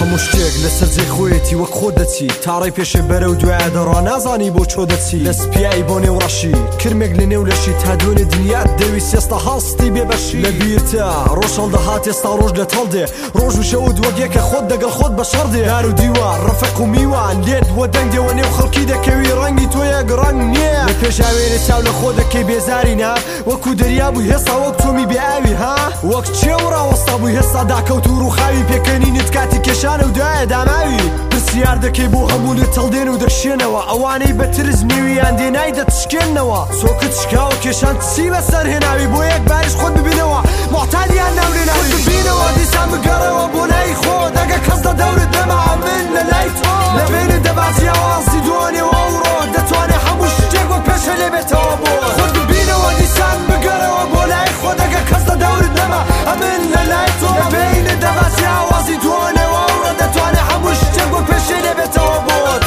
هەموو شتێک لەسەر جێ خۆیەتی وەک خۆ دەچی تاڕی پێشێ بەرە و دوایە دەڕوا نازانی بۆ چۆ دەچی لە سپیایی بۆ نێوڕەشی کرمێک لە نێو لەشی تا دوێنێ دنیات دەویست ئێستا هەستی بێبەشی لە بیرتە ڕۆژ هەڵدەهات ئێستا ڕۆژ دەتەڵدێ ڕۆژ و شەود وەک یەکە خۆت دەگەڵ خۆت بە شەڕدێ دار و دیوار ڕەفەق و میوان لێت بۆ دەنگ دێوە نێو خەڵکی دەکەوی ڕەنگی تۆ یەک ڕەنگ نییە لە پێشاوێنێ چاو لە خۆ دەکەی بێزاری نا وەکو دەریا بووی هێستا وەک تۆمی بێئاوی ها وەک چێو ڕاوەستا بووی هێستا داکەوت و ڕووخاوی پێکەنینت کاتی کێشانە و دوایە داماوی پرسیار دەکەی بۆ هەموو تەڵدێن و دەشێنەوە ئەوانەی بەترس نێویان دێنای دەتشکێنەوە چۆکت شکاوە کێشان چی بەسەر هێناوی بۆ یەک باریش خۆت ببینەوە محتاجیان ناولێناوی ببینەوە دیسان بگەڕەوە بۆ لای خۆ دەگە کەس لە دەورت دەما من لە لای تۆ لە بینت دەباتی ئاوازی دوانێەوە ئەوڕۆ دەتوانێت هەموو شتێک وەک پێشە لێ بێتەوە بۆ خۆت ببینەوە دیسان بگەڕەوە بۆ لای خۆ دەگە کەس لە دەورت دەما من لە لای تۆ لە بینت دەباتی ئاوازی دوانێەوە ئەوڕۆ دەتوانێت هەموو شتێک وەک پێشە لێ بێتەوە بۆت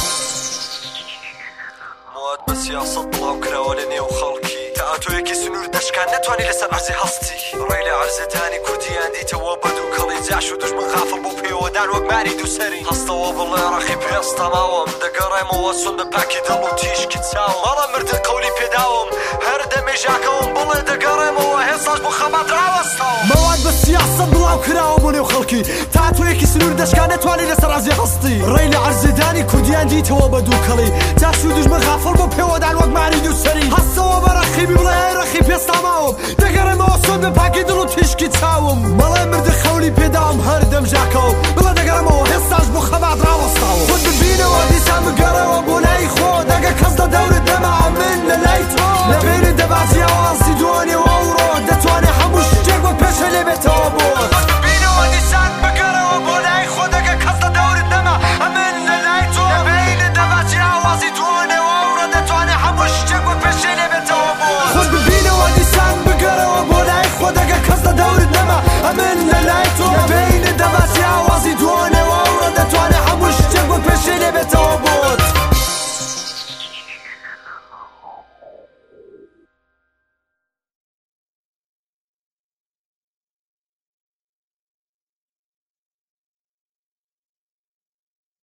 مواد بە سیاسەت بڵاو کراوە لە نێو خەڵکی تا ئاتۆیەکی سنوور دەشکان نەتوانی لەسەر عەرزی هەستی ڕێی لە عەرزەدانی کوردیان دیتەوە بەدوو کەڵی جاش و دوژمن غافڵ بۆ پێوەدان وەک ماری دووسەری هەستەوە بڵێ ڕەخی پێستەماوم دەگەڕێمەوە سون بە پاکی دڵ و تیشکی چاوم مەڵە مردن قەولی پێداوم هەر دەمێژاکەوم بڵێ دەگەڕێمەوە هێساش بۆ خەمات ڕاوەستەوە مواد بە سیاسەت بڵاو کراوە بۆ نێو خەڵکی تا ئاتۆیەکی سنوور دەشکان نەتوانی لەسەر عەرزی هەستی ڕێی لە عەرزەدانی کوردیان دیتەوە بەدوو کەڵی جاش و دوژمن غافڵ بۆ پێوەدان وەک ماری دووسەری هەستەوە بە ڕەخی بڵێ ڕەخی پێستەماوم دەگەڕێمەوە سۆن بە پاکی دڵ و تیشکی چاوم مەڵێ مردە خەولی پێداوم هەر دەمژاکەوم